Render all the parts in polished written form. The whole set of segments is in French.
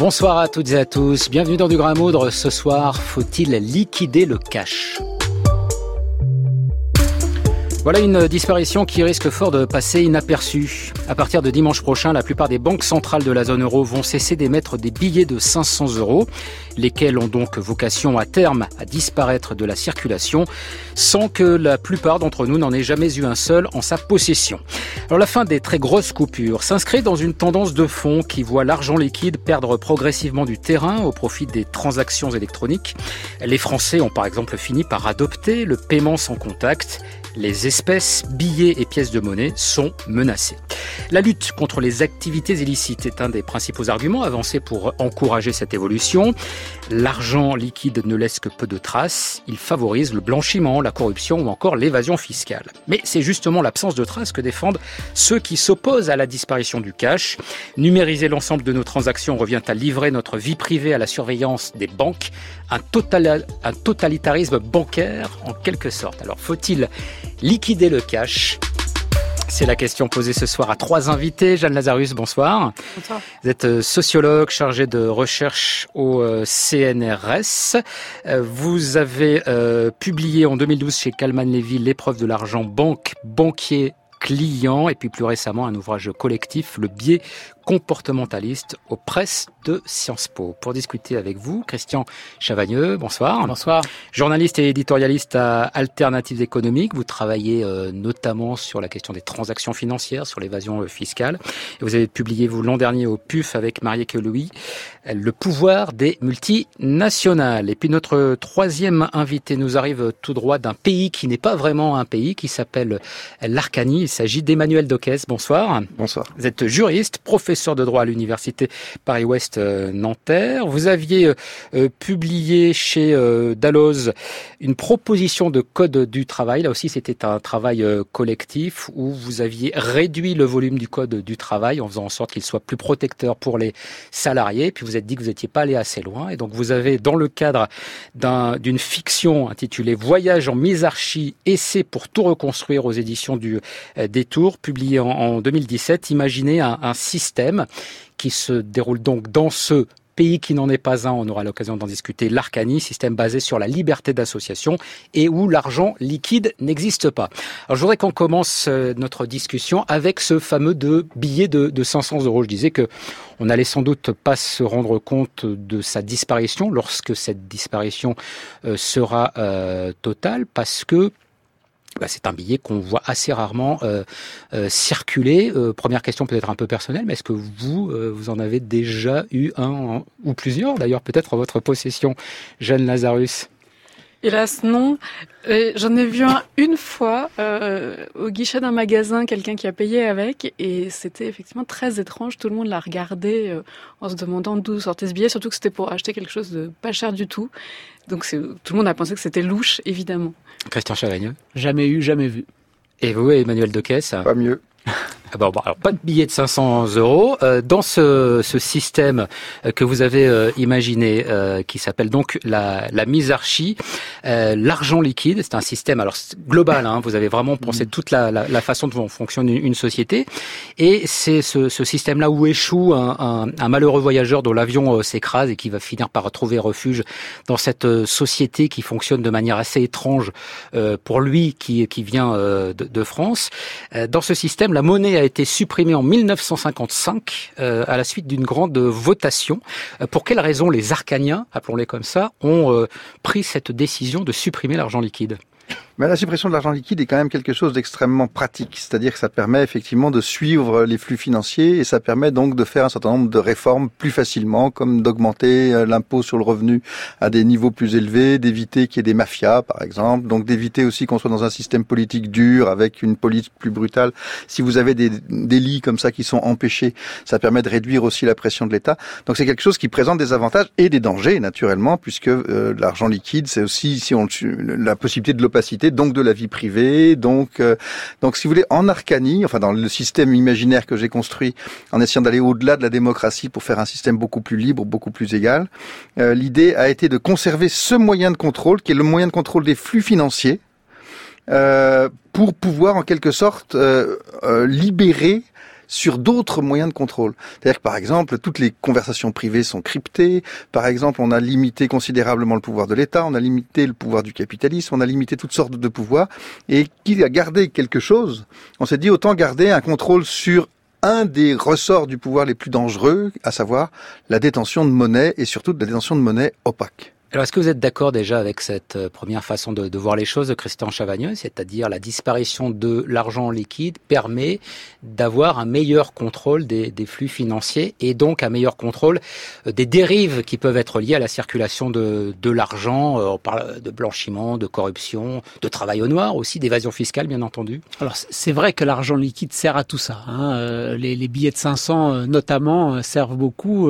Bonsoir à toutes et à tous, bienvenue dans Du Grain à Moudre. Ce soir, faut-il liquider le cash ? Voilà une disparition qui risque fort de passer inaperçue. À partir de dimanche prochain, la plupart des banques centrales de la zone euro vont cesser d'émettre des billets de 500 €, lesquels ont donc vocation à terme à disparaître de la circulation, sans que la plupart d'entre nous n'en aient jamais eu un seul en sa possession. Alors la fin des très grosses coupures s'inscrit dans une tendance de fond qui voit l'argent liquide perdre progressivement du terrain au profit des transactions électroniques. Les Français ont par exemple fini par adopter le paiement sans contact. Les espèces, billets et pièces de monnaie sont menacées. La lutte contre les activités illicites est un des principaux arguments avancés pour encourager cette évolution. L'argent liquide ne laisse que peu de traces. Il favorise le blanchiment, la corruption ou encore l'évasion fiscale. Mais c'est justement l'absence de traces que défendent ceux qui s'opposent à la disparition du cash. Numériser l'ensemble de nos transactions revient à livrer notre vie privée à la surveillance des banques. Un totalitarisme bancaire en quelque sorte. Alors faut-il liquider le cash ? C'est la question posée ce soir à 3 invités. Jeanne Lazarus, bonsoir. Bonsoir. Vous êtes sociologue chargée de recherche au CNRS. Vous avez publié en 2012 chez Calman Levy l'épreuve de l'argent banque, banquier, client, et puis plus récemment un ouvrage collectif, Le biais comportementaliste, aux presses de Sciences Po. Pour discuter avec vous, Christian Chavagneux, bonsoir. Bonsoir. Journaliste et éditorialiste à Alternatives économiques, vous travaillez notamment sur la question des transactions financières, sur l'évasion fiscale. Et vous avez publié, vous, l'an dernier au PUF avec Marieke Louis, Le pouvoir des multinationales. Et puis notre troisième invité nous arrive tout droit d'un pays qui n'est pas vraiment un pays, qui s'appelle l'Arcanie. Il s'agit d'Emmanuel Dockès. Bonsoir. Bonsoir. Vous êtes juriste, professeur de droit à l'université Paris-Ouest Nanterre. Vous aviez publié chez Dalloz une proposition de code du travail. Là aussi, c'était un travail collectif où vous aviez réduit le volume du code du travail en faisant en sorte qu'il soit plus protecteur pour les salariés. Puis vous êtes dit que vous n'étiez pas allé assez loin. Et donc vous avez, dans le cadre d'une fiction intitulée Voyage en misarchie, essai pour tout reconstruire aux éditions du Détour, publié en 2017, imaginé un système qui se déroule donc dans ce pays qui n'en est pas un, on aura l'occasion d'en discuter, l'Arcanie, système basé sur la liberté d'association et où l'argent liquide n'existe pas. Alors je voudrais qu'on commence notre discussion avec ce fameux billet de 500 €. Je disais que on n'allait sans doute pas se rendre compte de sa disparition lorsque cette disparition sera totale, parce que c'est un billet qu'on voit assez rarement circuler. Première question peut-être un peu personnelle, mais est-ce que vous en avez déjà eu un ou plusieurs, d'ailleurs peut-être en votre possession, Jeanne Lazarus ? Hélas, non. J'en ai vu un une fois au guichet d'un magasin, quelqu'un qui a payé avec, et c'était effectivement très étrange. Tout le monde l'a regardé en se demandant d'où sortait ce billet, surtout que c'était pour acheter quelque chose de pas cher du tout. Donc tout le monde a pensé que c'était louche, évidemment. Christian Chavagneux ? Jamais eu, jamais vu. Et vous, Emmanuel Dockès ? Pas mieux. Alors pas de billet de 500 €. Dans ce système que vous avez imaginé, qui s'appelle donc la misarchie, l'argent liquide, c'est un système alors global. Vous avez vraiment pensé toute la façon dont fonctionne une société. Et c'est ce système-là où échoue un malheureux voyageur dont l'avion s'écrase et qui va finir par trouver refuge dans cette société qui fonctionne de manière assez étrange pour lui qui vient de France. Dans ce système, la monnaie a été supprimée en 1955 à la suite d'une grande votation. Pour quelles raisons les Arcaniens, appelons-les comme ça, ont pris cette décision de supprimer l'argent liquide ? Mais la suppression de l'argent liquide est quand même quelque chose d'extrêmement pratique. C'est-à-dire que ça permet effectivement de suivre les flux financiers et ça permet donc de faire un certain nombre de réformes plus facilement, comme d'augmenter l'impôt sur le revenu à des niveaux plus élevés, d'éviter qu'il y ait des mafias, par exemple. Donc d'éviter aussi qu'on soit dans un système politique dur avec une police plus brutale. Si vous avez des délits comme ça qui sont empêchés, ça permet de réduire aussi la pression de l'État. Donc c'est quelque chose qui présente des avantages et des dangers, naturellement, puisque l'argent liquide, c'est aussi la possibilité de l'opacité, donc de la vie privée, donc si vous voulez, en Arcanie, enfin dans le système imaginaire que j'ai construit, en essayant d'aller au-delà de la démocratie pour faire un système beaucoup plus libre, beaucoup plus égal, l'idée a été de conserver ce moyen de contrôle, qui est le moyen de contrôle des flux financiers, pour pouvoir en quelque sorte libérer sur d'autres moyens de contrôle. C'est-à-dire que par exemple, toutes les conversations privées sont cryptées. Par exemple, on a limité considérablement le pouvoir de l'État, on a limité le pouvoir du capitalisme, on a limité toutes sortes de pouvoirs. Et qui a gardé quelque chose, on s'est dit autant garder un contrôle sur un des ressorts du pouvoir les plus dangereux, à savoir la détention de monnaie et surtout de la détention de monnaie opaque. Alors, est-ce que vous êtes d'accord déjà avec cette première façon de voir les choses de Christian Chavagneux, c'est-à-dire la disparition de l'argent liquide permet d'avoir un meilleur contrôle des flux financiers et donc un meilleur contrôle des dérives qui peuvent être liées à la circulation de l'argent. On parle de blanchiment, de corruption, de travail au noir aussi, d'évasion fiscale bien entendu. Alors c'est vrai que l'argent liquide sert à tout ça. Les billets de 500 notamment servent beaucoup.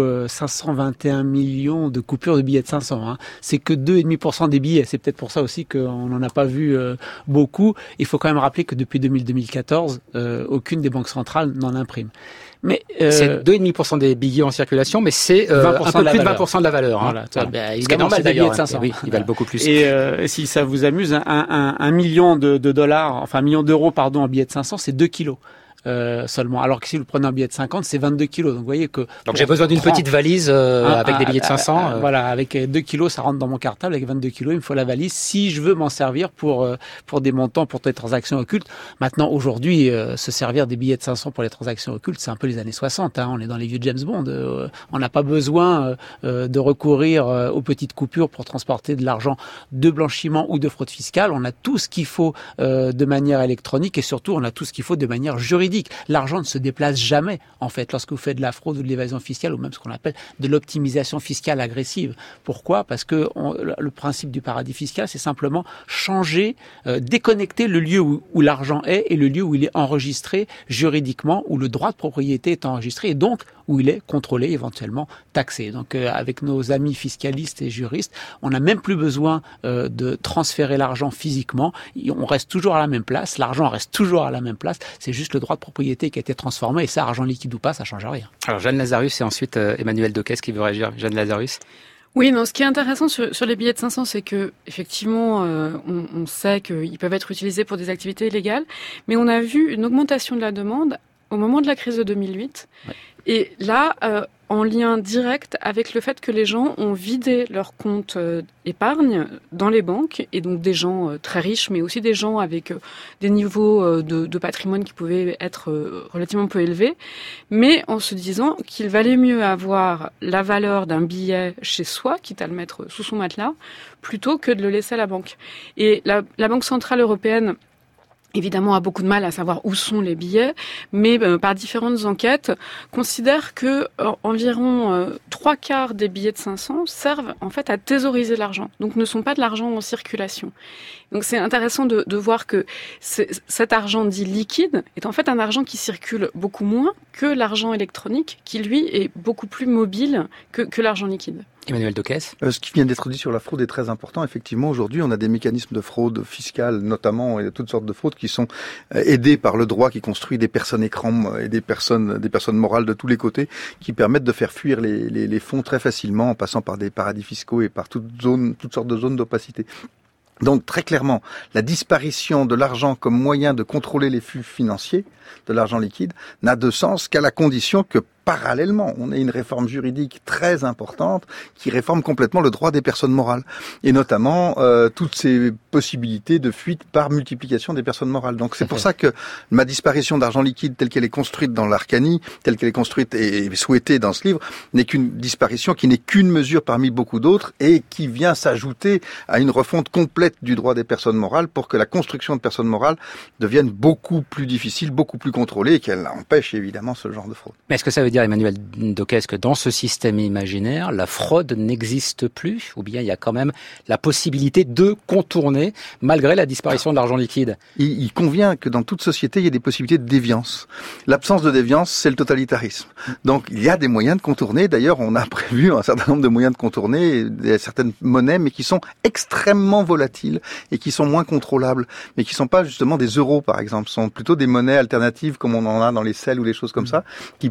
521 millions de coupures de billets de 500. C'est que 2,5% des billets. C'est peut-être pour ça aussi qu'on n'en a pas vu beaucoup. Il faut quand même rappeler que depuis 2014, aucune des banques centrales n'en imprime. Mais c'est 2,5% des billets en circulation, mais c'est un peu plus de 20% de la valeur. Voilà, ce qui est normal d'ailleurs. De 500. Oui, ils valent beaucoup plus. Et si ça vous amuse, un million de dollars, enfin 1 million d'euros, pardon, en billets de 500, c'est 2 kilos. Seulement. Alors que si vous prenez un billet de 50, c'est 22 kilos. Donc vous voyez que... Donc j'ai besoin d'une petite valise avec des billets de 500. Voilà, avec 2 kilos, ça rentre dans mon cartable. Avec 22 kilos, il me faut la valise si je veux m'en servir pour des montants, pour des transactions occultes. Maintenant, aujourd'hui, se servir des billets de 500 pour les transactions occultes, c'est un peu les années 60. On est dans les vieux James Bond. On n'a pas besoin de recourir aux petites coupures pour transporter de l'argent de blanchiment ou de fraude fiscale. On a tout ce qu'il faut de manière électronique et surtout, on a tout ce qu'il faut de manière juridique. L'argent ne se déplace jamais, en fait, lorsque vous faites de la fraude ou de l'évasion fiscale, ou même ce qu'on appelle de l'optimisation fiscale agressive. Pourquoi ? Parce que le principe du paradis fiscal, c'est simplement changer, déconnecter le lieu où l'argent est et le lieu où il est enregistré juridiquement, où le droit de propriété est enregistré et donc où il est contrôlé, éventuellement taxé. Donc avec nos amis fiscalistes et juristes, on n'a même plus besoin de transférer l'argent physiquement. On reste toujours à la même place, l'argent reste toujours à la même place, c'est juste le droit de propriété qui a été transformé et ça, argent liquide ou pas, ça change rien. Alors Jeanne Lazarus et ensuite Emmanuel Docquès qui veut réagir. Jeanne Lazarus. Oui, non, ce qui est intéressant sur les billets de 500, c'est que effectivement, on sait qu'ils peuvent être utilisés pour des activités illégales, mais on a vu une augmentation de la demande au moment de la crise de 2008. Ouais. Et là, en lien direct avec le fait que les gens ont vidé leur compte épargne dans les banques, et donc des gens très riches, mais aussi des gens avec des niveaux de patrimoine qui pouvaient être relativement peu élevés, mais en se disant qu'il valait mieux avoir la valeur d'un billet chez soi, quitte à le mettre sous son matelas, plutôt que de le laisser à la banque. Et la Banque Centrale Européenne évidemment a beaucoup de mal à savoir où sont les billets, mais par différentes enquêtes, considère que environ 3/4 des billets de 500 servent en fait à thésauriser l'argent, donc ne sont pas de l'argent en circulation. Donc c'est intéressant de voir que cet argent dit liquide est en fait un argent qui circule beaucoup moins que l'argent électronique, qui lui est beaucoup plus mobile que l'argent liquide. Emmanuel Docquès. Ce qui vient d'être dit sur la fraude est très important. Effectivement, aujourd'hui, on a des mécanismes de fraude fiscale, notamment, et toutes sortes de fraudes qui sont aidés par le droit qui construit des personnes écrans et des personnes morales de tous les côtés qui permettent de faire fuir les fonds très facilement en passant par des paradis fiscaux et par toutes sortes de zones d'opacité. Donc très clairement, la disparition de l'argent comme moyen de contrôler les flux financiers, de l'argent liquide, n'a de sens qu'à la condition que parallèlement, on ait une réforme juridique très importante qui réforme complètement le droit des personnes morales et notamment toutes ces possibilités de fuite par multiplication des personnes morales. Donc c'est pour ça que ma disparition d'argent liquide telle qu'elle est construite dans l'Arcanie, telle qu'elle est construite et souhaitée dans ce livre, n'est qu'une disparition qui n'est qu'une mesure parmi beaucoup d'autres et qui vient s'ajouter à une refonte complète du droit des personnes morales pour que la construction de personnes morales devienne beaucoup plus difficile, beaucoup plus contrôlée et qu'elle empêche évidemment ce genre de fraude. Mais est-ce que ça veut dire, Emmanuel Docquès, que dans ce système imaginaire, la fraude n'existe plus, ou bien il y a quand même la possibilité de contourner malgré la disparition de l'argent liquide ? Il convient que dans toute société, il y ait des possibilités de déviance. L'absence de déviance, c'est le totalitarisme. Donc il y a des moyens de contourner. D'ailleurs, on a prévu un certain nombre de moyens de contourner certaines monnaies, mais qui sont extrêmement volatiles et qui sont moins contrôlables, mais qui sont pas justement des euros, par exemple. Ce sont plutôt des monnaies alternatives comme on en a dans les selles ou les choses comme ça, qui peuvent fonctionner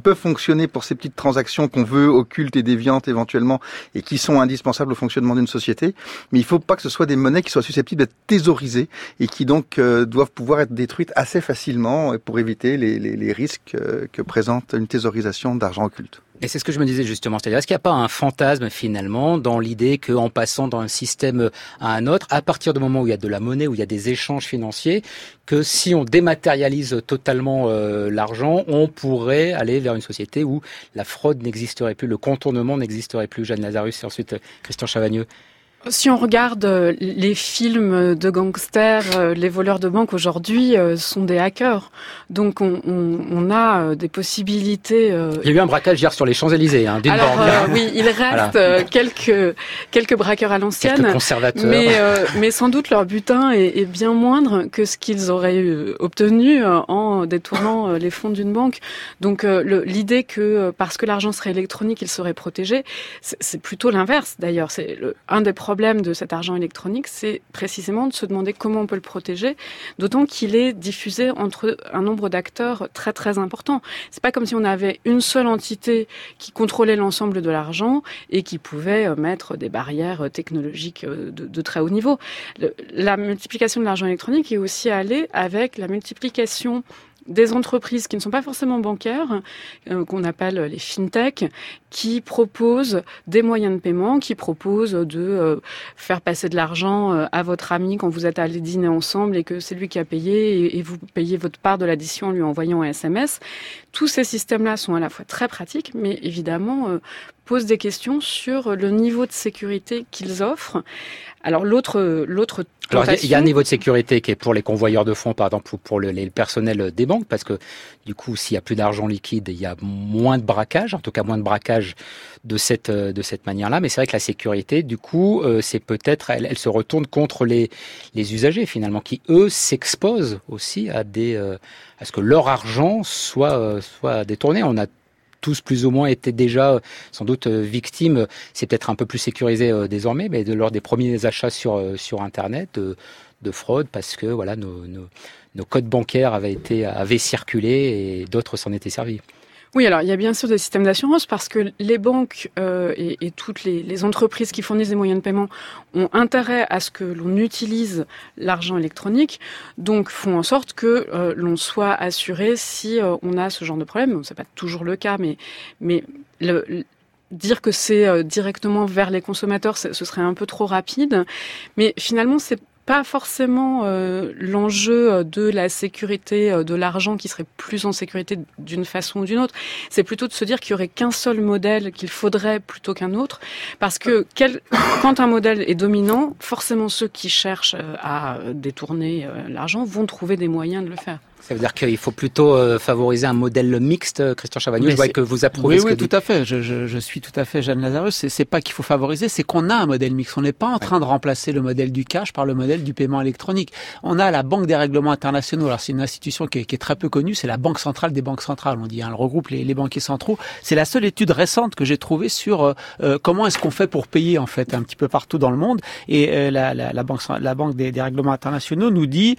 sanctionner pour ces petites transactions qu'on veut occultes et déviantes éventuellement et qui sont indispensables au fonctionnement d'une société. Mais il ne faut pas que ce soit des monnaies qui soient susceptibles d'être thésaurisées et qui donc doivent pouvoir être détruites assez facilement pour éviter les risques que présente une thésaurisation d'argent occulte. Et c'est ce que je me disais justement, c'est-à-dire est-ce qu'il n'y a pas un fantasme finalement dans l'idée qu'en passant d'un système à un autre, à partir du moment où il y a de la monnaie, où il y a des échanges financiers, que si on dématérialise totalement l'argent, on pourrait aller vers une société où la fraude n'existerait plus, le contournement n'existerait plus. Jeanne Lazarus et ensuite Christian Chavagneux. Si on regarde les films de gangsters, les voleurs de banque aujourd'hui sont des hackers. Donc on a des possibilités. Il y a eu un braquage hier sur les Champs-Élysées, d'une banque. Oui, il reste quelques braqueurs à l'ancienne, quelques conservateurs. Mais sans doute leur butin est bien moindre que ce qu'ils auraient obtenu en détournant les fonds d'une banque. Donc l'idée que parce que l'argent serait électronique, il serait protégé, c'est plutôt l'inverse. D'ailleurs, c'est un des problème de cet argent électronique, c'est précisément de se demander comment on peut le protéger, d'autant qu'il est diffusé entre un nombre d'acteurs très très important. C'est pas comme si on avait une seule entité qui contrôlait l'ensemble de l'argent et qui pouvait mettre des barrières technologiques de très haut niveau. La multiplication de l'argent électronique est aussi allée avec la multiplication des entreprises qui ne sont pas forcément bancaires, qu'on appelle les fintech, qui proposent des moyens de paiement, qui proposent de faire passer de l'argent à votre ami quand vous êtes allés dîner ensemble et que c'est lui qui a payé et vous payez votre part de l'addition en lui envoyant un SMS. Tous ces systèmes-là sont à la fois très pratiques, mais évidemment posent des questions sur le niveau de sécurité qu'ils offrent. Alors l'autre il y a un niveau de sécurité qui est pour les convoyeurs de fonds, par exemple, ou pour le personnel des banques, parce que du coup, s'il y a plus d'argent liquide, il y a moins de braquage, en tout cas moins de braquage de cette manière-là. Mais c'est vrai que la sécurité, du coup, c'est peut-être, elle se retourne contre les usagers finalement, qui eux s'exposent aussi à ce que leur argent soit détourné. On a tous plus ou moins étaient déjà sans doute victimes, c'est peut-être un peu plus sécurisé désormais, mais lors des premiers achats sur Internet de fraude, parce que voilà nos codes bancaires avaient circulé et d'autres s'en étaient servis. Oui, alors il y a bien sûr des systèmes d'assurance parce que les banques et toutes les entreprises qui fournissent des moyens de paiement ont intérêt à ce que l'on utilise l'argent électronique, donc font en sorte que l'on soit assuré si on a ce genre de problème. Bon, c'est pas toujours le cas, mais dire que c'est directement vers les consommateurs, ce serait un peu trop rapide. Mais finalement, c'est pas forcément l'enjeu de la sécurité de l'argent qui serait plus en sécurité d'une façon ou d'une autre. C'est plutôt de se dire qu'il y aurait qu'un seul modèle qu'il faudrait plutôt qu'un autre. Parce que quand un modèle est dominant, forcément ceux qui cherchent à détourner l'argent vont trouver des moyens de le faire. Ça veut dire qu'il faut plutôt favoriser un modèle mixte, Christian Chavagneux. Je vois que vous approuvez. Oui, tout à fait. Je suis tout à fait Jeanne Lazarus. C'est pas qu'il faut favoriser, c'est qu'on a un modèle mixte. On n'est pas en train de remplacer le modèle du cash par le modèle du paiement électronique. On a la Banque des règlements internationaux. Alors c'est une institution qui est très peu connue. C'est la Banque centrale des banques centrales. On dit, elle regroupe les banquiers centraux. C'est la seule étude récente que j'ai trouvée sur comment est-ce qu'on fait pour payer en fait un petit peu partout dans le monde. Et la Banque des règlements internationaux nous dit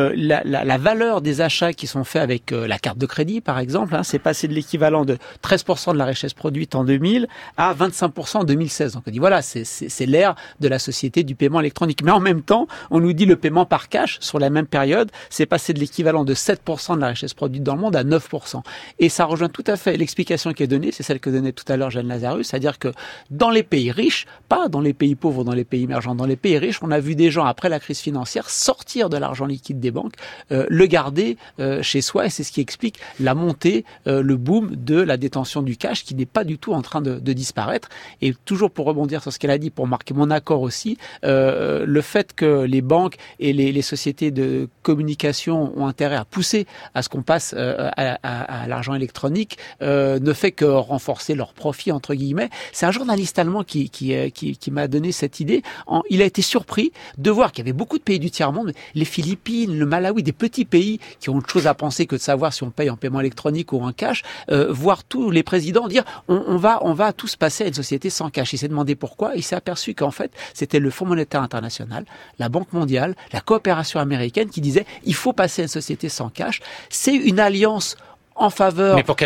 la valeur des achats qui sont faits avec la carte de crédit, par exemple, c'est passé de l'équivalent de 13% de la richesse produite en 2000 à 25% en 2016. Donc on dit voilà, c'est l'ère de la société du paiement électronique. Mais en même temps, on nous dit le paiement par cash sur la même période, c'est passé de l'équivalent de 7% de la richesse produite dans le monde à 9%. Et ça rejoint tout à fait l'explication qui est donnée, c'est celle que donnait tout à l'heure Jeanne Lazarus, c'est-à-dire que dans les pays riches, pas dans les pays pauvres, dans les pays émergents, dans les pays riches, on a vu des gens après la crise financière sortir de l'argent liquide des banques, le garder chez soi, et c'est ce qui explique la montée, le boom de la détention du cash qui n'est pas du tout en train de disparaître. Et toujours pour rebondir sur ce qu'elle a dit, pour marquer mon accord aussi, le fait que les banques et les sociétés de communication ont intérêt à pousser à ce qu'on passe à l'argent électronique ne fait que renforcer leur profit entre guillemets. C'est un journaliste allemand qui m'a donné cette idée. Il a été surpris de voir qu'il y avait beaucoup de pays du tiers-monde, les Philippines, le Malawi, des petits pays qui ont autre chose à penser que de savoir si on paye en paiement électronique ou en cash, voir tous les présidents dire on va tous passer à une société sans cash. Il s'est demandé pourquoi, il s'est aperçu qu'en fait c'était le Fonds monétaire international, la Banque mondiale, la coopération américaine qui disait il faut passer à une société sans cash. C'est une alliance en faveur... Mais pour quelle raison ?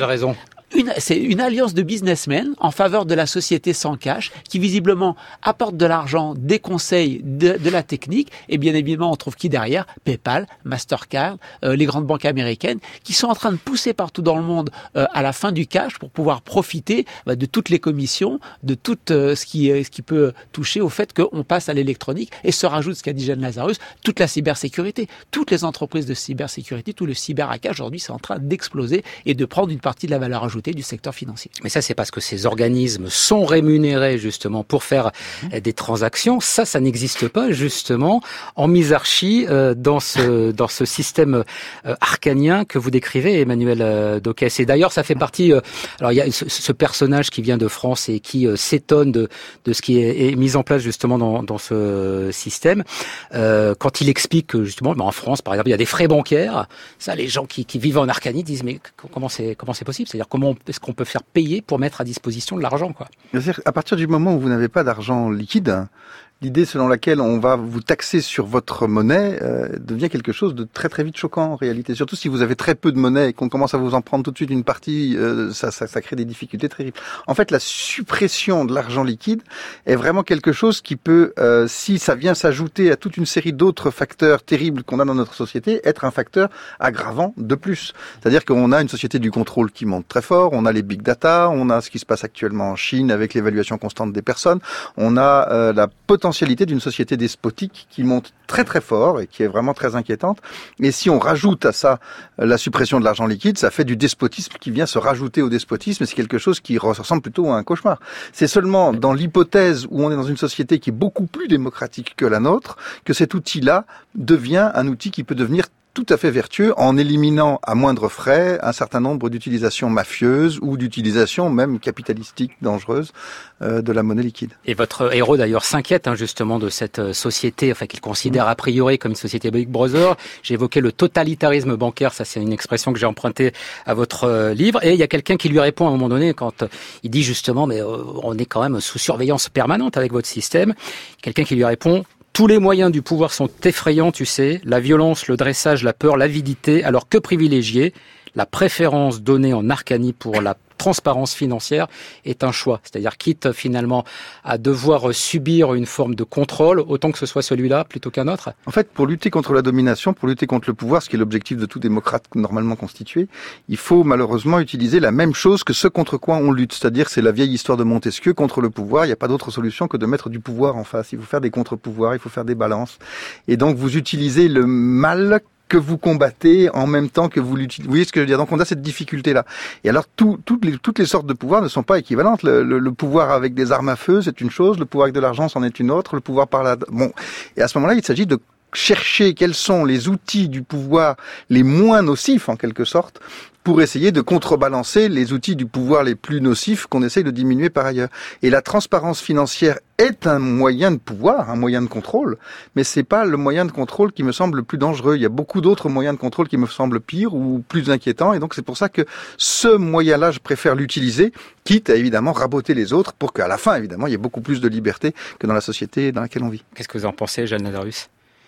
c'est une alliance de businessmen en faveur de la société sans cash qui visiblement apporte de l'argent, des conseils, de la technique. Et bien évidemment, on trouve qui derrière? PayPal, Mastercard, les grandes banques américaines qui sont en train de pousser partout dans le monde à la fin du cash pour pouvoir profiter de toutes les commissions, de tout ce qui peut toucher au fait qu'on passe à l'électronique. Et se rajoute ce qu'a dit Jeanne Lazarus, toute la cybersécurité. Toutes les entreprises de cybersécurité, tout le cyberhackage aujourd'hui, c'est en train d'exploser et de prendre une partie de la valeur ajoutée du secteur financier. Mais ça, c'est parce que ces organismes sont rémunérés justement pour faire des transactions. Ça n'existe pas justement en misarchie dans ce système arcanien que vous décrivez, Emmanuel Dauquès. Et d'ailleurs, ça fait partie. Alors, il y a ce personnage qui vient de France et qui s'étonne de ce qui est mis en place justement dans ce système. Quand il explique que justement, en France, par exemple, il y a des frais bancaires. Ça, les gens qui vivent en Arcanie disent mais comment c'est possible? C'est-à-dire comment est-ce qu'on peut faire payer pour mettre à disposition de l'argent, quoi? C'est-à-dire, à partir du moment où vous n'avez pas d'argent liquide, l'idée selon laquelle on va vous taxer sur votre monnaie devient quelque chose de très très vite choquant en réalité. Surtout si vous avez très peu de monnaie et qu'on commence à vous en prendre tout de suite une partie, ça crée des difficultés terribles. En fait, la suppression de l'argent liquide est vraiment quelque chose qui peut, si ça vient s'ajouter à toute une série d'autres facteurs terribles qu'on a dans notre société, être un facteur aggravant de plus. C'est-à-dire qu'on a une société du contrôle qui monte très fort, on a les big data, on a ce qui se passe actuellement en Chine avec l'évaluation constante des personnes, on a la potentialité d'une société despotique qui monte très très fort et qui est vraiment très inquiétante. Et si on rajoute à ça la suppression de l'argent liquide, ça fait du despotisme qui vient se rajouter au despotisme et c'est quelque chose qui ressemble plutôt à un cauchemar. C'est seulement dans l'hypothèse où on est dans une société qui est beaucoup plus démocratique que la nôtre que cet outil-là devient un outil qui peut devenir tout à fait vertueux en éliminant à moindre frais un certain nombre d'utilisations mafieuses ou d'utilisations même capitalistiques dangereuses de la monnaie liquide. Et votre héros d'ailleurs s'inquiète justement de cette société, enfin qu'il considère a priori comme une société Big Brother. J'ai évoqué le totalitarisme bancaire, ça c'est une expression que j'ai empruntée à votre livre. Et il y a quelqu'un qui lui répond à un moment donné quand il dit justement mais on est quand même sous surveillance permanente avec votre système. Quelqu'un qui lui répond: tous les moyens du pouvoir sont effrayants, tu sais, la violence, le dressage, la peur, l'avidité, alors que privilégier? La préférence donnée en Arcanie pour la transparence financière est un choix. C'est-à-dire quitte finalement à devoir subir une forme de contrôle, autant que ce soit celui-là plutôt qu'un autre. En fait, pour lutter contre la domination, pour lutter contre le pouvoir, ce qui est l'objectif de tout démocrate normalement constitué, il faut malheureusement utiliser la même chose que ce contre quoi on lutte. C'est-à-dire, c'est la vieille histoire de Montesquieu contre le pouvoir. Il n'y a pas d'autre solution que de mettre du pouvoir en face. Il faut faire des contre-pouvoirs, il faut faire des balances. Et donc, vous utilisez le mal que vous combattez en même temps que vous l'utilisez. Vous voyez ce que je veux dire? Donc on a cette difficulté-là. Et alors toutes les sortes de pouvoirs ne sont pas équivalentes. Le pouvoir avec des armes à feu, c'est une chose. Le pouvoir avec de l'argent, c'en est une autre. Le pouvoir par la... Bon. Et à ce moment-là, il s'agit de chercher quels sont les outils du pouvoir les moins nocifs, en quelque sorte, pour essayer de contrebalancer les outils du pouvoir les plus nocifs qu'on essaye de diminuer par ailleurs. Et la transparence financière est un moyen de pouvoir, un moyen de contrôle, mais c'est pas le moyen de contrôle qui me semble le plus dangereux. Il y a beaucoup d'autres moyens de contrôle qui me semblent pires ou plus inquiétants, et donc c'est pour ça que ce moyen-là, je préfère l'utiliser, quitte à évidemment raboter les autres, pour qu'à la fin, évidemment, il y ait beaucoup plus de liberté que dans la société dans laquelle on vit. Qu'est-ce que vous en pensez, Jeanne Lazarus?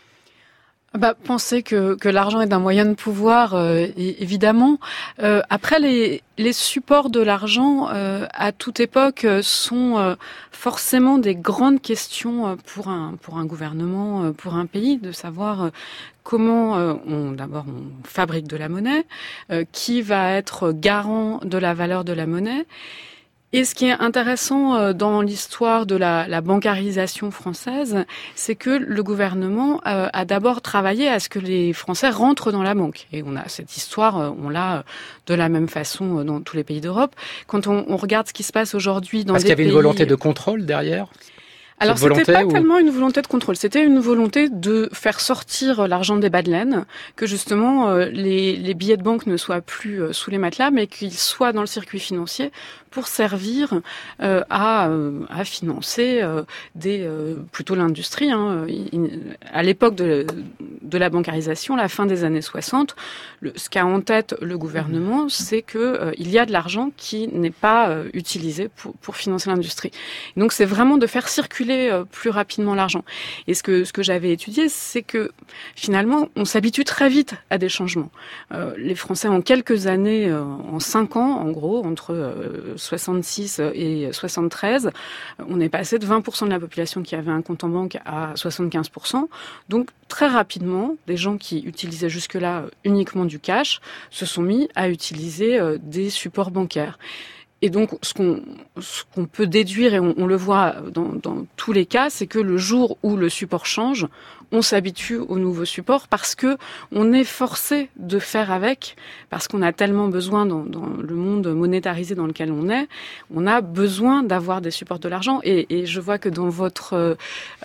Penser que l'argent est un moyen de pouvoir, évidemment. Après, les supports de l'argent, à toute époque, sont forcément des grandes questions pour un gouvernement, pour un pays, de savoir comment on fabrique de la monnaie, qui va être garant de la valeur de la monnaie. Et ce qui est intéressant dans l'histoire de la bancarisation française, c'est que le gouvernement a d'abord travaillé à ce que les Français rentrent dans la banque. Et on a cette histoire, on l'a de la même façon dans tous les pays d'Europe. Quand on regarde ce qui se passe aujourd'hui dans des pays... Parce qu'il y avait une volonté de contrôle derrière ? Alors, c'était pas tellement une volonté de contrôle, c'était une volonté de faire sortir l'argent des bas de laine, que justement les billets de banque ne soient plus sous les matelas, mais qu'ils soient dans le circuit financier pour servir à financer plutôt l'industrie. À l'époque de la bancarisation, la fin des années 60, ce qu'a en tête le gouvernement, c'est que il y a de l'argent qui n'est pas utilisé pour financer l'industrie. Donc c'est vraiment de faire circuler plus rapidement l'argent. Et ce que j'avais étudié, c'est que finalement, on s'habitue très vite à des changements. Les Français, en quelques années, en 5 ans, en gros, entre 66 et 73, on est passé de 20% de la population qui avait un compte en banque à 75%. Donc, très rapidement, des gens qui utilisaient jusque-là uniquement du cash se sont mis à utiliser des supports bancaires. Et donc, ce qu'on peut déduire, et on le voit dans tous les cas, c'est que le jour où le support change, on s'habitue au nouveau support parce que on est forcé de faire avec, parce qu'on a tellement besoin dans le monde monétarisé dans lequel on a besoin d'avoir des supports de l'argent. Et je vois que dans votre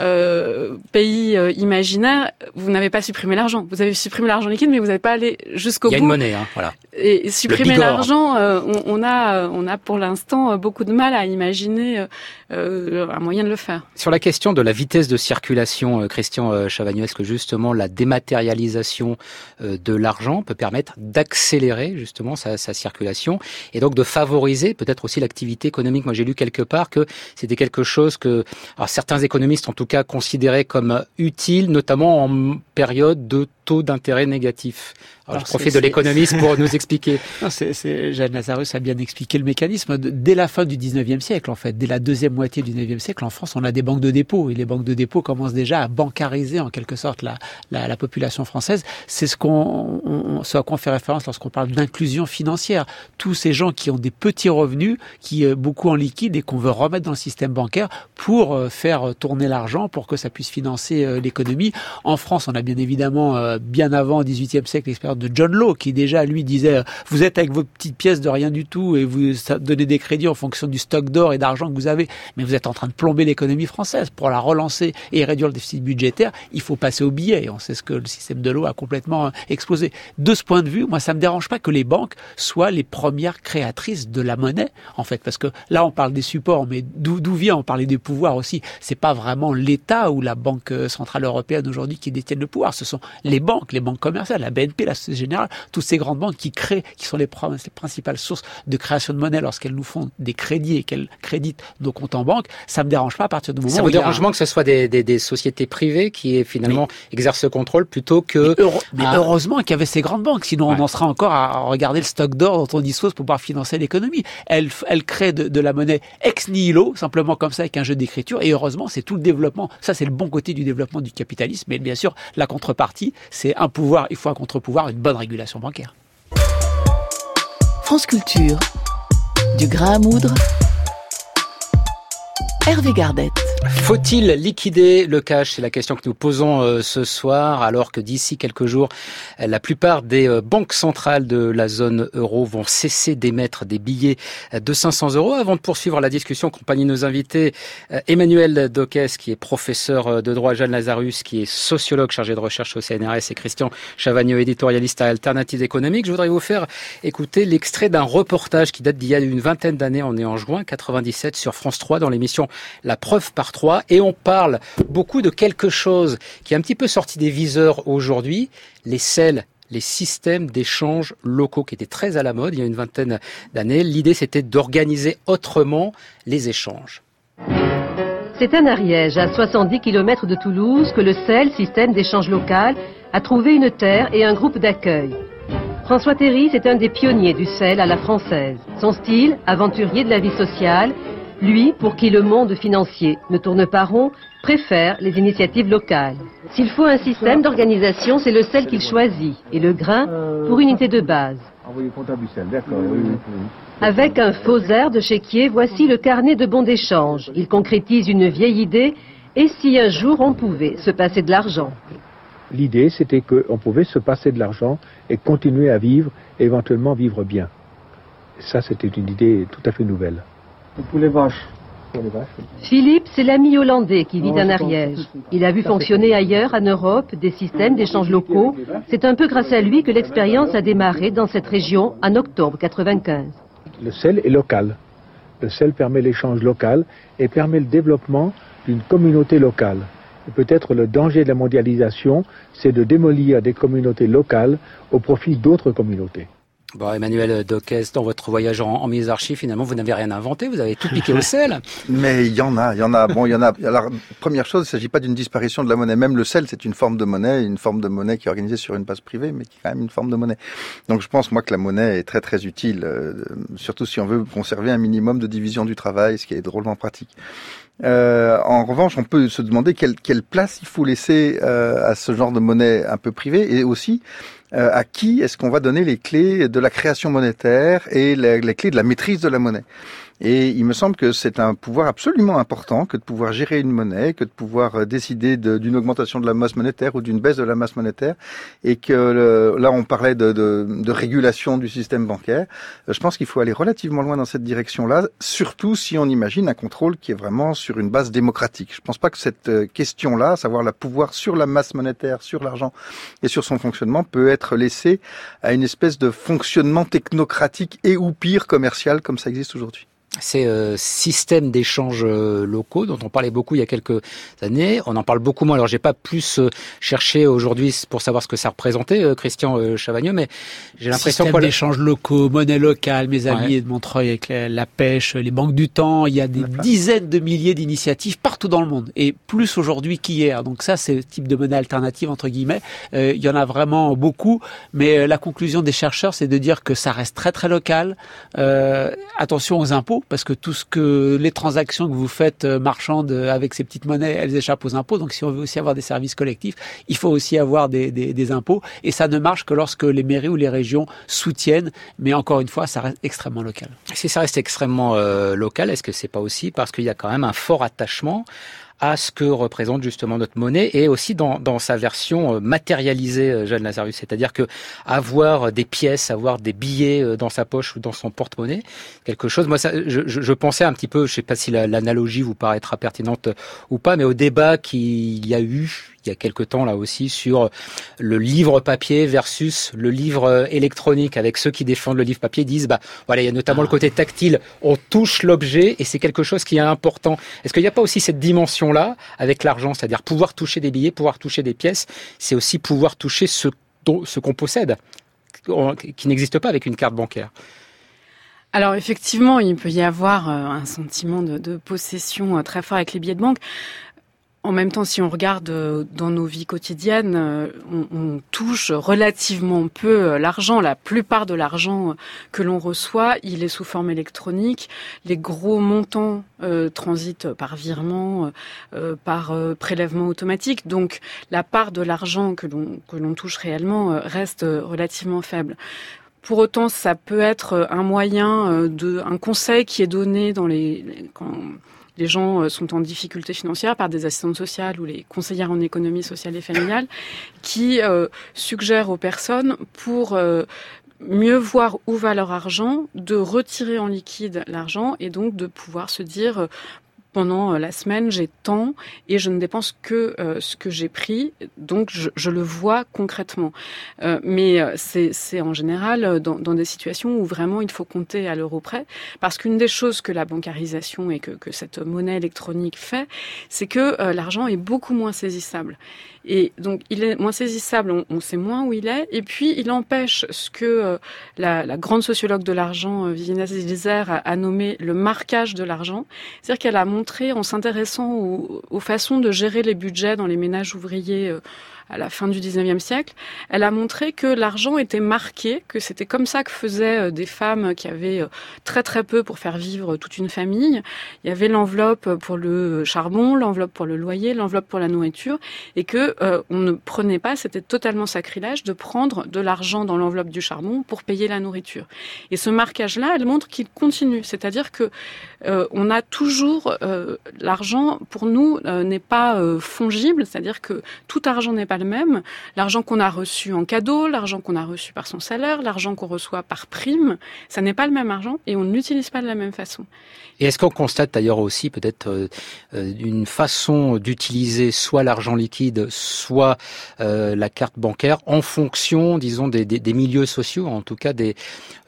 pays imaginaire, vous n'avez pas supprimé l'argent. Vous avez supprimé l'argent liquide, mais vous n'avez pas allé jusqu'au bout. Il y a une monnaie, voilà. Et supprimer l'argent, on a pour l'instant beaucoup de mal à imaginer un moyen de le faire. Sur la question de la vitesse de circulation, Christian Chavagneux, est-ce que justement la dématérialisation de l'argent peut permettre d'accélérer justement sa circulation et donc de favoriser peut-être aussi l'activité économique? Moi j'ai lu quelque part que c'était quelque chose que certains économistes en tout cas considéraient comme utile, notamment en période de taux d'intérêt négatif. Alors je profite de l'économiste pour nous expliquer. Jeanne Lazarus a bien expliqué le mécanisme. Dès la fin du 19e siècle, en fait, dès la deuxième moitié du 19e siècle, en France, on a des banques de dépôt. Et les banques de dépôt commencent déjà à bancariser en quelque sorte la population française. C'est ce à quoi on fait référence lorsqu'on parle d'inclusion financière. Tous ces gens qui ont des petits revenus, qui beaucoup en liquide et qu'on veut remettre dans le système bancaire pour faire tourner l'argent, pour que ça puisse financer l'économie. En France, on a bien évidemment, bien avant, au 18e siècle, l'expérience de John Law, qui déjà, lui, disait vous êtes avec vos petites pièces de rien du tout et vous donnez des crédits en fonction du stock d'or et d'argent que vous avez, mais vous êtes en train de plomber l'économie française. Pour la relancer et réduire le déficit budgétaire, il faut passer au billet. Et on sait ce que le système de Law a complètement explosé. De ce point de vue, moi, ça me dérange pas que les banques soient les premières créatrices de la monnaie, en fait, parce que là, on parle des supports, mais d'où vient, on parlait des pouvoirs aussi. C'est pas vraiment l'État ou la Banque centrale européenne aujourd'hui qui détiennent le pouvoir. Ce sont les banques commerciales, la BNP, la Société Générale, toutes ces grandes banques qui sont les principales sources de création de monnaie lorsqu'elles nous font des crédits et qu'elles créditent nos comptes en banque. Ça me dérange pas à partir du moment où ça vous dérange moins que ce soit des sociétés privées qui finalement exercent ce contrôle plutôt que... Mais heureusement qu'il y avait ces grandes banques, sinon on en sera encore à regarder le stock d'or dont on dispose pour pouvoir financer l'économie. Elles créent de la monnaie ex nihilo, simplement comme ça avec un jeu d'écriture, et heureusement c'est tout le développement. Ça c'est le bon côté du développement du capitalisme, mais bien sûr la contrepartie, c'est un pouvoir, il faut un contre-pouvoir, une bonne régulation bancaire. France Culture, du grain à moudre, Hervé Gardette. Faut-il liquider le cash? C'est la question que nous posons ce soir, alors que d'ici quelques jours, la plupart des banques centrales de la zone euro vont cesser d'émettre des billets de 500 €. Avant de poursuivre la discussion, accompagné nos invités, Emmanuel Doquès, qui est professeur de droit, Jeanne Lazarus, qui est sociologue chargé de recherche au CNRS, et Christian Chavagneux, éditorialiste à Alternatives économiques. Je voudrais vous faire écouter l'extrait d'un reportage qui date d'il y a une vingtaine d'années. On est en juin 97 sur France 3 dans l'émission La Preuve par 3, et on parle beaucoup de quelque chose qui est un petit peu sorti des viseurs aujourd'hui, les systèmes d'échange locaux qui étaient très à la mode il y a une vingtaine d'années. L'idée, c'était d'organiser autrement les échanges. C'est à Ariège, à 70 km de Toulouse, que le CEL, système d'échange local, a trouvé une terre et un groupe d'accueil. François Théry, c'est un des pionniers du CEL à la française. Son style, aventurier de la vie sociale, lui, pour qui le monde financier ne tourne pas rond, préfère les initiatives locales. S'il faut un système d'organisation, c'est le sel qu'il choisit, et le grain pour unité de base. Avec un faux air de chéquier, voici le carnet de bons d'échange. Il concrétise une vieille idée, et si un jour on pouvait se passer de l'argent. L'idée, c'était qu'on pouvait se passer de l'argent et continuer à vivre, et éventuellement vivre bien. Et ça, c'était une idée tout à fait nouvelle. Pour les vaches. Philippe, c'est l'ami hollandais qui vit en Ariège. Il a vu fonctionner ailleurs, en Europe, des systèmes d'échange locaux. C'est un peu grâce à lui que l'expérience a démarré dans cette région en octobre 95. Le sel est local. Le sel permet l'échange local et permet le développement d'une communauté locale. Et peut-être le danger de la mondialisation, c'est de démolir des communautés locales au profit d'autres communautés. Bon, Emmanuel Docquès, dans votre voyage en Mésoarchive, finalement, vous n'avez rien inventé, vous avez tout piqué au sel. Mais il y en a. Bon, il y en a. Alors, première chose, il ne s'agit pas d'une disparition de la monnaie. Même le sel, c'est une forme de monnaie qui est organisée sur une base privée, mais qui est quand même une forme de monnaie. Donc, je pense, moi, que la monnaie est très, très utile, surtout si on veut conserver un minimum de division du travail, ce qui est drôlement pratique. En revanche, on peut se demander quelle place il faut laisser à ce genre de monnaie un peu privée, et aussi à qui est-ce qu'on va donner les clés de la création monétaire et les clés de la maîtrise de la monnaie. Et il me semble que c'est un pouvoir absolument important que de pouvoir gérer une monnaie, que de pouvoir décider d'une augmentation de la masse monétaire ou d'une baisse de la masse monétaire, et que là on parlait de régulation du système bancaire. Je pense qu'il faut aller relativement loin dans cette direction-là, surtout si on imagine un contrôle qui est vraiment sur une base démocratique. Je ne pense pas que cette question-là, savoir le pouvoir sur la masse monétaire, sur l'argent et sur son fonctionnement, peut être laissée à une espèce de fonctionnement technocratique et ou pire commercial comme ça existe aujourd'hui. Ces systèmes d'échanges locaux dont on parlait beaucoup il y a quelques années, on en parle beaucoup moins. Alors j'ai pas plus cherché aujourd'hui pour savoir ce que ça représentait, Christian Chavagneux, mais j'ai l'impression système d'échanges locaux, monnaie locale, mes amis de Montreuil avec la pêche, les banques du temps, il y a des dizaines de milliers d'initiatives partout dans le monde, et plus aujourd'hui qu'hier. Donc ça, c'est le type de monnaie alternative entre guillemets. Il y en a vraiment beaucoup, mais la conclusion des chercheurs, c'est de dire que ça reste très très local. Attention aux impôts, parce que les transactions que vous faites marchandes avec ces petites monnaies, elles échappent aux impôts. Donc si on veut aussi avoir des services collectifs, il faut aussi avoir des impôts. Et ça ne marche que lorsque les mairies ou les régions soutiennent. Mais encore une fois, ça reste extrêmement local. Si ça reste extrêmement local, est-ce que c'est pas aussi parce qu'il y a quand même un fort attachement à ce que représente justement notre monnaie, et aussi dans sa version matérialisée, Jeanne Lazarus, c'est-à-dire que avoir des pièces, avoir des billets dans sa poche ou dans son porte-monnaie, quelque chose. Moi, ça, je pensais un petit peu, je sais pas si l'analogie vous paraîtra pertinente ou pas, mais au débat qu'il y a eu il y a quelque temps là aussi sur le livre papier versus le livre électronique, avec ceux qui défendent le livre papier disent voilà, il y a notamment le côté tactile, on touche l'objet et c'est quelque chose qui est important. Est-ce qu'il n'y a pas aussi cette dimension là avec l'argent, c'est-à-dire pouvoir toucher des billets, pouvoir toucher des pièces, c'est aussi pouvoir toucher ce qu'on possède, qui n'existe pas avec une carte bancaire? Alors effectivement, il peut y avoir un sentiment de possession très fort avec les billets de banque. En même temps, si on regarde dans nos vies quotidiennes, on touche relativement peu l'argent. La plupart de l'argent que l'on reçoit, il est sous forme électronique. Les gros montants transitent par virement, par prélèvement automatique. Donc, la part de l'argent que l'on touche réellement reste relativement faible. Pour autant, ça peut être un moyen un conseil qui est donné quand les gens sont en difficulté financière par des assistantes sociales ou les conseillères en économie sociale et familiale qui suggèrent aux personnes pour mieux voir où va leur argent, de retirer en liquide l'argent et donc de pouvoir se dire pendant la semaine, j'ai tant et je ne dépense que ce que j'ai pris, donc je le vois concrètement. Mais c'est en général dans des situations où vraiment il faut compter à l'euro près, parce qu'une des choses que la bancarisation et que cette monnaie électronique fait, c'est que l'argent est beaucoup moins saisissable. Et donc, il est moins saisissable, on sait moins où il est, et puis il empêche ce que la grande sociologue de l'argent, Viviane Zelizer, a nommé le marquage de l'argent. C'est-à-dire qu'elle a montré, en s'intéressant aux façons de gérer les budgets dans les ménages ouvriers à la fin du 19e siècle, elle a montré que l'argent était marqué, que c'était comme ça que faisaient des femmes qui avaient très très peu pour faire vivre toute une famille. Il y avait l'enveloppe pour le charbon, l'enveloppe pour le loyer, l'enveloppe pour la nourriture, et que on ne prenait pas, c'était totalement sacrilège de prendre de l'argent dans l'enveloppe du charbon pour payer la nourriture. Et ce marquage-là, elle montre qu'il continue, c'est-à-dire que on a toujours l'argent, pour nous, n'est pas fongible, c'est-à-dire que tout argent n'est pas le même. L'argent qu'on a reçu en cadeau, l'argent qu'on a reçu par son salaire, l'argent qu'on reçoit par prime, ça n'est pas le même argent et on ne l'utilise pas de la même façon. Et est-ce qu'on constate d'ailleurs aussi peut-être une façon d'utiliser soit l'argent liquide, soit la carte bancaire en fonction, disons, des milieux sociaux, en tout cas des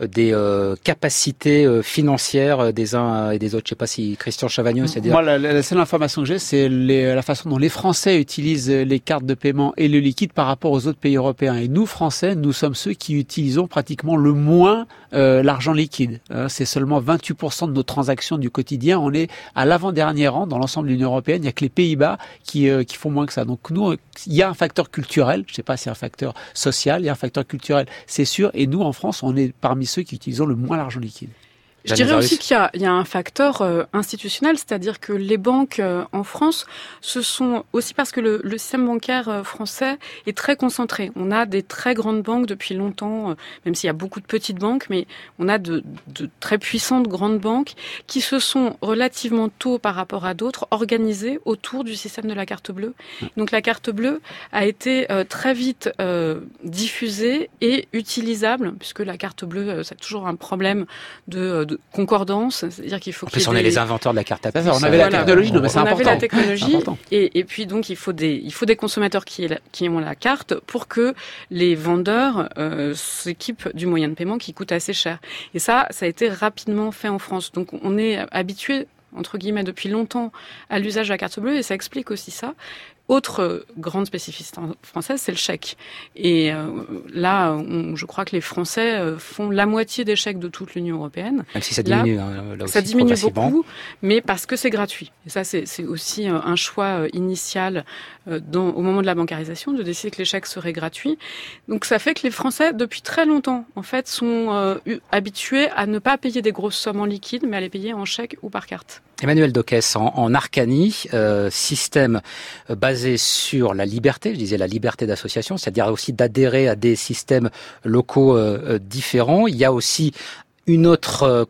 capacités financières des uns et des autres. Je sais pas si Christian Chavagneux, c'est-à-dire... Moi, la seule information que j'ai, c'est la façon dont les Français utilisent les cartes de paiement et le liquide par rapport aux autres pays européens. Et nous, Français, nous sommes ceux qui utilisons pratiquement le moins l'argent liquide. C'est seulement 28% de nos transactions du quotidien. On est à l'avant-dernier rang dans l'ensemble de l'Union européenne. Il n'y a que les Pays-Bas qui font moins que ça. Donc nous, il y a un facteur culturel. Je ne sais pas si c'est un facteur social. Il y a un facteur culturel, c'est sûr. Et nous, en France, on est parmi ceux qui utilisons le moins l'argent liquide. Je dirais aussi qu'il y a un facteur institutionnel, c'est-à-dire que les banques en France, ce sont aussi parce que le système bancaire français est très concentré. On a des très grandes banques depuis longtemps, même s'il y a beaucoup de petites banques, mais on a de très puissantes grandes banques qui se sont relativement tôt par rapport à d'autres organisées autour du système de la carte bleue. Donc la carte bleue a été très vite diffusée et utilisable, puisque la carte bleue, c'est toujours un problème de concordance, c'est-à-dire qu'il faut qu'il y ait on est les inventeurs de la carte à puce. On avait la technologie, mais c'est important. On avait la technologie, et puis donc il faut des consommateurs qui ont la carte pour que les vendeurs s'équipent du moyen de paiement qui coûte assez cher. Et ça a été rapidement fait en France. Donc on est habitué, entre guillemets, depuis longtemps à l'usage de la carte bleue, et ça explique aussi ça. Autre grande spécificité française, c'est le chèque. Et là, je crois que les Français font la moitié des chèques de toute l'Union européenne. Même si ça diminue, là aussi, ça diminue beaucoup, mais parce que c'est gratuit. Et ça, c'est aussi un choix initial au moment de la bancarisation, de décider que les chèques seraient gratuits. Donc ça fait que les Français, depuis très longtemps, en fait, sont habitués à ne pas payer des grosses sommes en liquide, mais à les payer en chèque ou par carte. Emmanuel Docès, en Arcanie, système basé sur la liberté, je disais la liberté d'association, c'est-à-dire aussi d'adhérer à des systèmes locaux différents. Il y a aussi une autre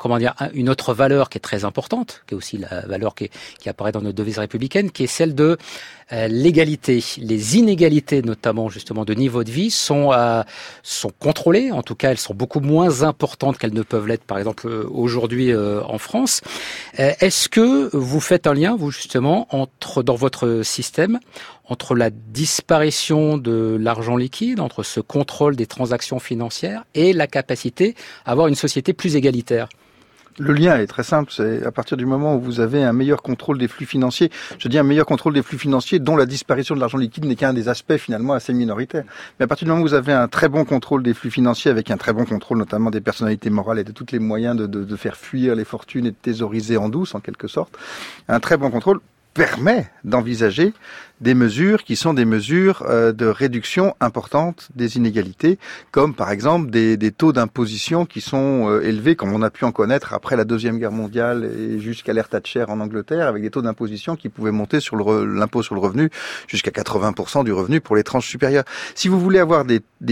valeur qui est très importante, qui est aussi la valeur qui apparaît dans notre devise républicaine, qui est celle de l'égalité. Les inégalités, notamment justement de niveau de vie, sont contrôlées. En tout cas, elles sont beaucoup moins importantes qu'elles ne peuvent l'être, par exemple, aujourd'hui en France. Est-ce que vous faites un lien, vous justement, dans votre système, entre la disparition de l'argent liquide, entre ce contrôle des transactions financières et la capacité à avoir une société plus égalitaire? Le lien est très simple, c'est à partir du moment où vous avez un meilleur contrôle des flux financiers, je dis un meilleur contrôle des flux financiers dont la disparition de l'argent liquide n'est qu'un des aspects finalement assez minoritaires. Mais à partir du moment où vous avez un très bon contrôle des flux financiers avec un très bon contrôle notamment des personnalités morales et de tous les moyens de faire fuir les fortunes et de thésauriser en douce en quelque sorte, un très bon contrôle permet d'envisager des mesures qui sont des mesures de réduction importante des inégalités, comme par exemple des taux d'imposition qui sont élevés, comme on a pu en connaître après la Deuxième Guerre mondiale et jusqu'à l'ère Thatcher en Angleterre, avec des taux d'imposition qui pouvaient monter sur l'impôt sur le revenu jusqu'à 80% du revenu pour les tranches supérieures. Si vous voulez avoir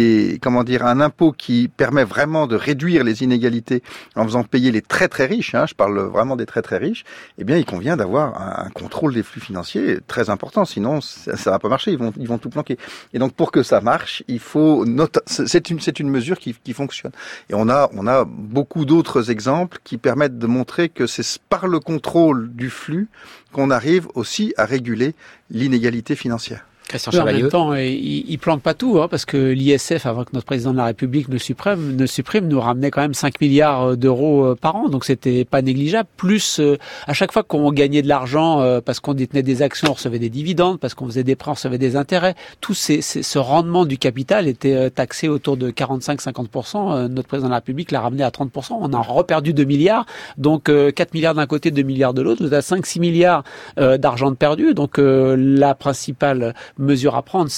un impôt qui permet vraiment de réduire les inégalités en faisant payer les très très riches, je parle vraiment des très très riches, eh bien il convient d'avoir un contrôle des flux financiers très important, sinon ça va pas marcher, ils vont tout planquer. Et donc pour que ça marche, il faut c'est une mesure qui fonctionne. Et on a beaucoup d'autres exemples qui permettent de montrer que c'est par le contrôle du flux qu'on arrive aussi à réguler l'inégalité financière. En même temps, il plante pas tout, parce que l'ISF, avant que notre président de la République ne supprime, nous ramenait quand même 5 milliards d'euros par an, donc c'était pas négligeable. Plus, à chaque fois qu'on gagnait de l'argent, parce qu'on détenait des actions, on recevait des dividendes, parce qu'on faisait des prêts, on recevait des intérêts. Tout ce rendement du capital était taxé autour de 45-50%. Notre président de la République l'a ramené à 30%. On a reperdu 2 milliards, donc 4 milliards d'un côté, 2 milliards de l'autre. Vous avez 5-6 milliards d'argent de perdu. Donc la principale mesure à prendre,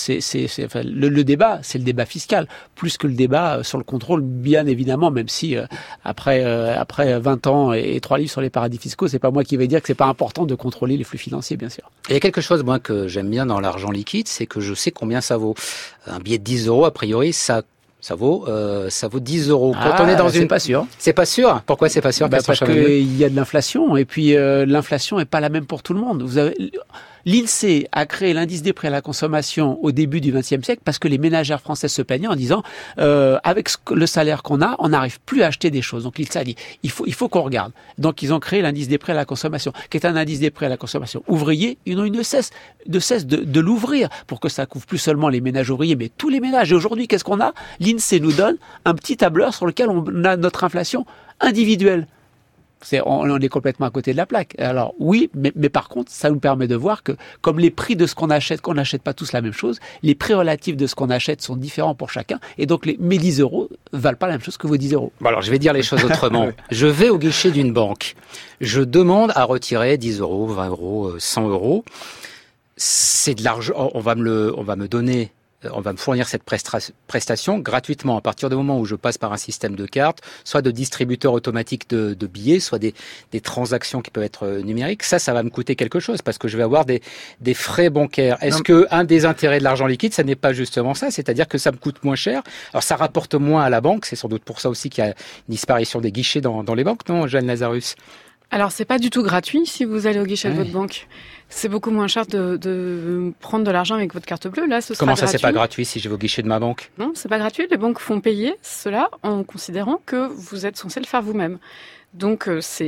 le débat, c'est le débat fiscal, plus que le débat sur le contrôle, bien évidemment, même si après 20 ans et 3 livres sur les paradis fiscaux, c'est pas moi qui vais dire que c'est pas important de contrôler les flux financiers, bien sûr. Il y a quelque chose, moi, que j'aime bien dans l'argent liquide, c'est que je sais combien ça vaut. Un billet de 10 euros, a priori, ça ça vaut 10 euros. Quand on est dans c'est pas sûr. C'est pas sûr. Pourquoi c'est pas sûr? Parce qu'il y a de l'inflation et puis l'inflation est pas la même pour tout le monde. L'INSEE a créé l'indice des prix à la consommation au début du XXe siècle parce que les ménagères françaises se plaignaient en disant avec le salaire qu'on a, on n'arrive plus à acheter des choses. Donc l'INSEE a dit il faut qu'on regarde. Donc ils ont créé l'indice des prix à la consommation, qui est un indice des prix à la consommation ouvrier. Ils ne cessent de l'ouvrir pour que ça couvre plus seulement les ménages ouvriers, mais tous les ménages. Et aujourd'hui, qu'est-ce qu'on a? L'INSEE nous donne un petit tableur sur lequel on a notre inflation individuelle. On est complètement à côté de la plaque. Alors oui, mais par contre, ça nous permet de voir que comme les prix de ce qu'on n'achète pas tous la même chose, les prix relatifs de ce qu'on achète sont différents pour chacun, et donc mes 10 euros valent pas la même chose que vos 10 euros. Bon, alors je vais dire les choses autrement. Je vais au guichet d'une banque. Je demande à retirer 10 euros, 20 euros, 100 euros. C'est de l'argent. On va me donner. On va me fournir cette prestation gratuitement à partir du moment où je passe par un système de carte, soit de distributeur automatique de billets, soit des transactions qui peuvent être numériques. Ça va me coûter quelque chose parce que je vais avoir des frais bancaires. Est-ce que un des intérêts de l'argent liquide, ça n'est pas justement ça? C'est-à-dire que ça me coûte moins cher. Alors ça rapporte moins à la banque. C'est sans doute pour ça aussi qu'il y a une disparition des guichets dans les banques, non, Jeanne Lazarus? Alors, c'est pas du tout gratuit si vous allez au guichet de votre banque. C'est beaucoup moins cher de prendre de l'argent avec votre carte bleue. Là, ce sera gratuit. Comment ça, c'est pas gratuit si je vais au guichet de ma banque? Non, c'est pas gratuit. Les banques font payer cela en considérant que vous êtes censé le faire vous-même. Donc, c'est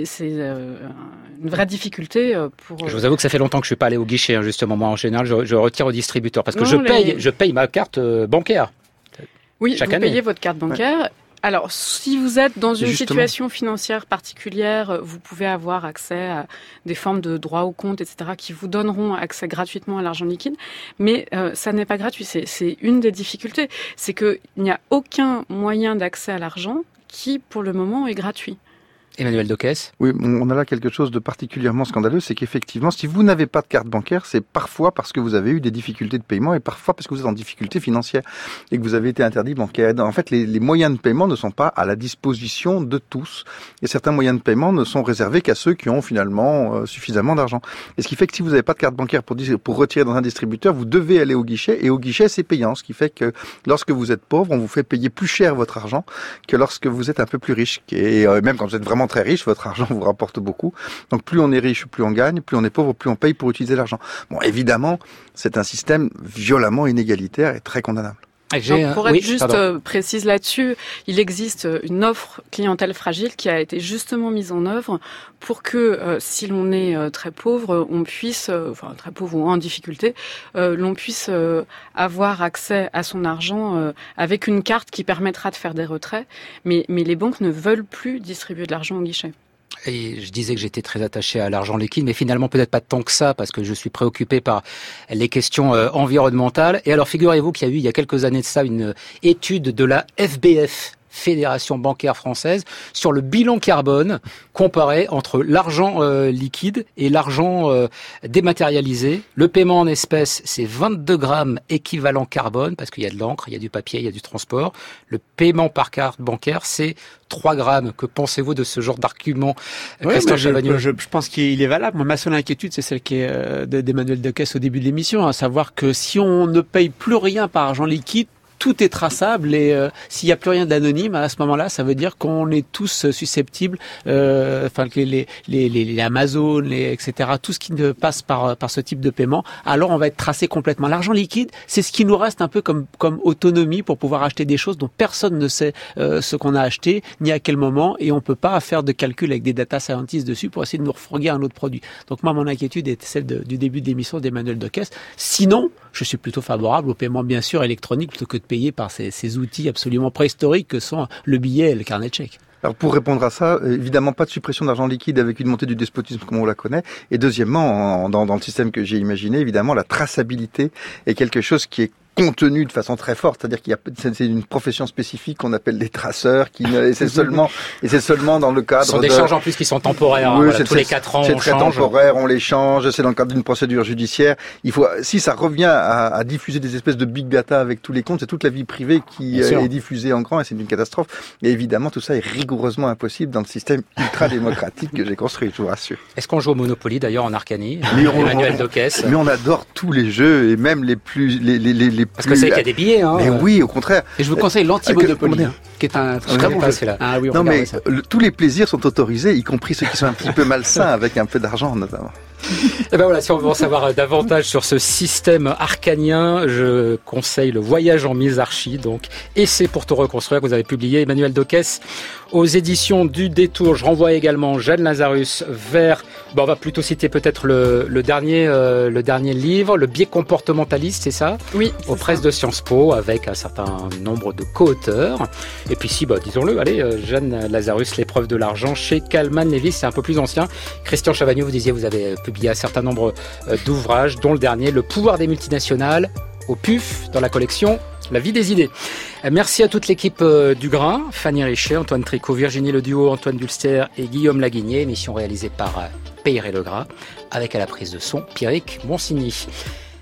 une vraie difficulté pour... Je vous avoue que ça fait longtemps que je suis pas allé au guichet, justement. Moi, en général, je retire au distributeur parce que je paye ma carte bancaire. Oui, chaque vous année. Payez votre carte bancaire. Ouais. Alors, si vous êtes dans une situation financière particulière, vous pouvez avoir accès à des formes de droits au compte, etc., qui vous donneront accès gratuitement à l'argent liquide. Mais ça n'est pas gratuit. C'est une des difficultés. C'est qu'il n'y a aucun moyen d'accès à l'argent qui, pour le moment, est gratuit. Emmanuel Docès. Oui, on a là quelque chose de particulièrement scandaleux, c'est qu'effectivement, si vous n'avez pas de carte bancaire, c'est parfois parce que vous avez eu des difficultés de paiement et parfois parce que vous êtes en difficulté financière et que vous avez été interdit bancaire. En fait, les moyens de paiement ne sont pas à la disposition de tous et certains moyens de paiement ne sont réservés qu'à ceux qui ont finalement suffisamment d'argent. Et ce qui fait que si vous n'avez pas de carte bancaire pour retirer dans un distributeur, vous devez aller au guichet et au guichet, c'est payant. Ce qui fait que lorsque vous êtes pauvre, on vous fait payer plus cher votre argent que lorsque vous êtes un peu plus riche. Et même quand vous êtes vraiment très riche, votre argent vous rapporte beaucoup. Donc plus on est riche, plus on gagne, plus on est pauvre, plus on paye pour utiliser l'argent. Bon, évidemment, c'est un système violemment inégalitaire et très condamnable. Donc, pour être juste précise là-dessus, il existe une offre clientèle fragile qui a été justement mise en œuvre pour que si l'on est très pauvre, on puisse, très pauvre ou en difficulté, l'on puisse avoir accès à son argent avec une carte qui permettra de faire des retraits. Mais les banques ne veulent plus distribuer de l'argent au guichet. Et je disais que j'étais très attaché à l'argent liquide, mais finalement peut-être pas tant que ça, parce que je suis préoccupé par les questions environnementales. Et alors figurez-vous qu'il y a eu il y a quelques années de ça une étude de la FBF, Fédération bancaire française, sur le bilan carbone comparé entre l'argent liquide et l'argent dématérialisé. Le paiement en espèces, c'est 22 grammes équivalent carbone, parce qu'il y a de l'encre, il y a du papier, il y a du transport. Le paiement par carte bancaire, c'est 3 grammes. Que pensez-vous de ce genre d'argument, Christophe Chavagneux ? Je pense qu'il est valable. Ma seule inquiétude, c'est celle qui est d'Emmanuel Decaux au début de l'émission, à savoir que si on ne paye plus rien par argent liquide, tout est traçable et s'il n'y a plus rien d'anonyme à ce moment-là, ça veut dire qu'on est tous susceptibles, les Amazon, etc., tout ce qui ne passe par ce type de paiement, alors on va être tracé complètement. L'argent liquide, c'est ce qui nous reste un peu comme autonomie pour pouvoir acheter des choses dont personne ne sait ce qu'on a acheté, ni à quel moment, et on peut pas faire de calcul avec des data scientists dessus pour essayer de nous refourguer un autre produit. Donc moi, mon inquiétude était celle du début de l'émission d'Emmanuel Decaux. Sinon, je suis plutôt favorable au paiement, bien sûr, électronique plutôt que de payer par ces outils absolument préhistoriques que sont le billet et le carnet de chèques. Alors pour répondre à ça, évidemment pas de suppression d'argent liquide avec une montée du despotisme comme on la connaît. Et deuxièmement, dans le système que j'ai imaginé, évidemment, la traçabilité est quelque chose qui est contenu de façon très forte, c'est-à-dire c'est une profession spécifique qu'on appelle des traceurs, et c'est seulement dans le cadre. Ce sont des changes en plus qui sont temporaires. Oui, tous les 4 ans, c'est très temporaire, on les change. C'est dans le cadre d'une procédure judiciaire. Si ça revient à diffuser des espèces de big data avec tous les comptes, c'est toute la vie privée qui est diffusée en grand et c'est une catastrophe. Et évidemment, tout ça est rigoureusement impossible dans le système ultra démocratique que j'ai construit, je vous rassure. Est-ce qu'on joue au Monopoly d'ailleurs en Arcanie, Emmanuel Decaux? Mais on adore tous les jeux et même les Parce que c'est qu'il y a des billets, hein. Mais oui, au contraire. Et je vous conseille l'anti-Monopoly, qui est un très bon jeu. Là. Ah oui, non, mais tous les plaisirs sont autorisés, y compris ceux qui sont un petit peu malsains, avec un peu d'argent notamment. Et ben voilà, si on veut en savoir davantage sur ce système arcanien, je conseille le Voyage en Misarchie, donc Essai pour tout reconstruire, que vous avez publié, Emmanuel Docquès, aux éditions du Détour. Je renvoie également Jeanne Lazarus vers, on va plutôt citer peut-être le dernier livre, Le biais comportementaliste, c'est ça? Oui. Aux presses de Sciences Po, avec un certain nombre de co-auteurs. Et puis disons-le, allez, Jeanne Lazarus, L'épreuve de l'argent, chez Kalman Lewis, c'est un peu plus ancien. Christian Chavagneux, vous disiez, vous avez publié un certain nombre d'ouvrages, dont le dernier, Le pouvoir des multinationales, au PUF, dans la collection La vie des idées. Merci à toute l'équipe du Grain, Fanny Richet, Antoine Tricot, Virginie Leduo, Antoine Dulster et Guillaume Laguigné, émission réalisée par Peyre et Legras, avec à la prise de son Pierrick Monsigny.